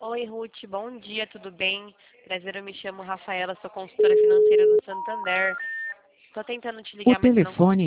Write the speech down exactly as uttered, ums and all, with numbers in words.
Oi, Ruth, bom dia, tudo bem? Prazer, eu me chamo Rafaela, sou consultora financeira do Santander. Estou tentando te O ligar, mas eu não telefone